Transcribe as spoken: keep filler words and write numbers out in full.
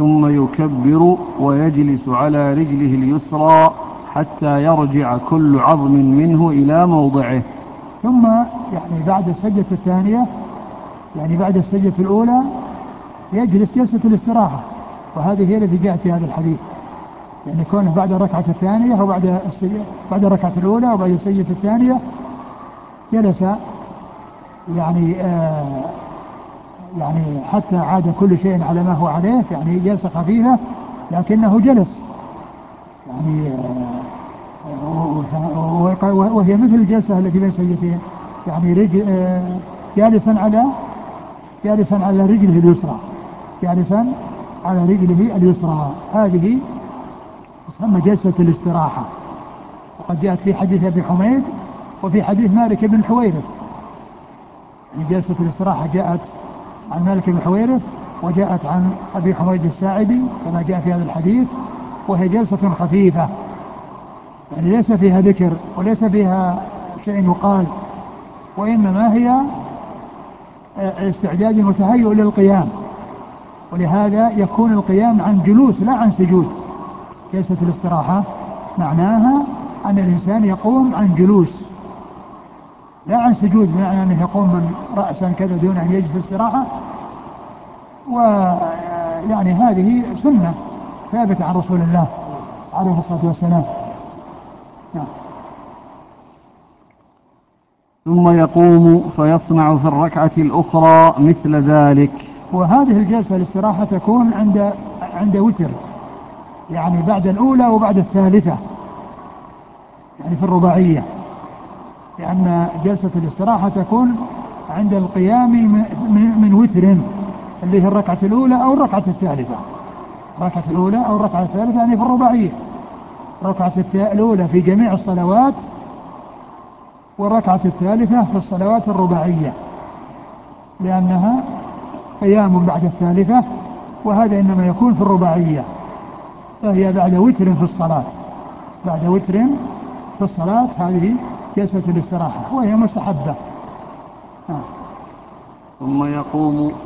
ثم يكبر ويجلس على رجله اليسرى حتى يرجع كل عظم منه إلى موضعه. ثم يعني بعد السجدة الثانية، يعني بعد السجدة الأولى يجلس جلسة الاستراحة، وهذه هي التي جاءت في هذا الحديث، يعني كونه بعد الركعة الثانية وبعد بعد الركعة الأولى وبعد السجدة الثانية جلس يعني آه يعني حتى عاد كل شيء على ما هو عليه، يعني جلسة خفيفة لكنه جلس، يعني آه وهي مثل الجلسة التي بين سجدتين، يعني رجل آه جالسا على جالسا على رجله اليسرى، جالسا على رجله اليسرى، هذه تسمى جلسة الاستراحة. وقد جاءت في حديث أبي حميد وفي حديث مالك بن الحويرث، يعني جلسة الاستراحة جاءت عن مالك بن الحويرث وجاءت عن أبي حميد الساعدي كما جاء في هذا الحديث، وهي جلسة خفيفة، يعني ليس فيها ذكر وليس فيها شيء يقال، وإنما هي استعداد وتهيؤ للقيام، ولهذا يكون القيام عن جلوس لا عن سجود. جلسة الاستراحة معناها أن الإنسان يقوم عن جلوس لا عن سجود، بمعنى أنه يقوم من رأسا كذا دون أن يجلس استراحة، ويعني هذه سنة ثابتة عن رسول الله عليه الصلاة والسلام. نعم. ثم يقوم فيصنع في الركعة الأخرى مثل ذلك. وهذه الجلسة الاستراحة تكون عند عند وتر، يعني بعد الأولى وبعد الثالثة، يعني في الرباعية، لأن جلسة الاستراحة تكون عند القيام من وتر اللي هي الركعة الأولى أو الركعة الثالثة، الركعة الأولى أو الركعة الثالثة يعني في الرباعية، الركعة الأولى في جميع الصلوات والركعة الثالثة في الصلوات الرباعية، لأنها قيام بعد الثالثة، وهذا إنما يكون في الرباعية، فهي بعد وتر في الصلاة، بعد وتر في الصلاة هذه جلسة الاستراحة وهي مستحبة. ثم يقوم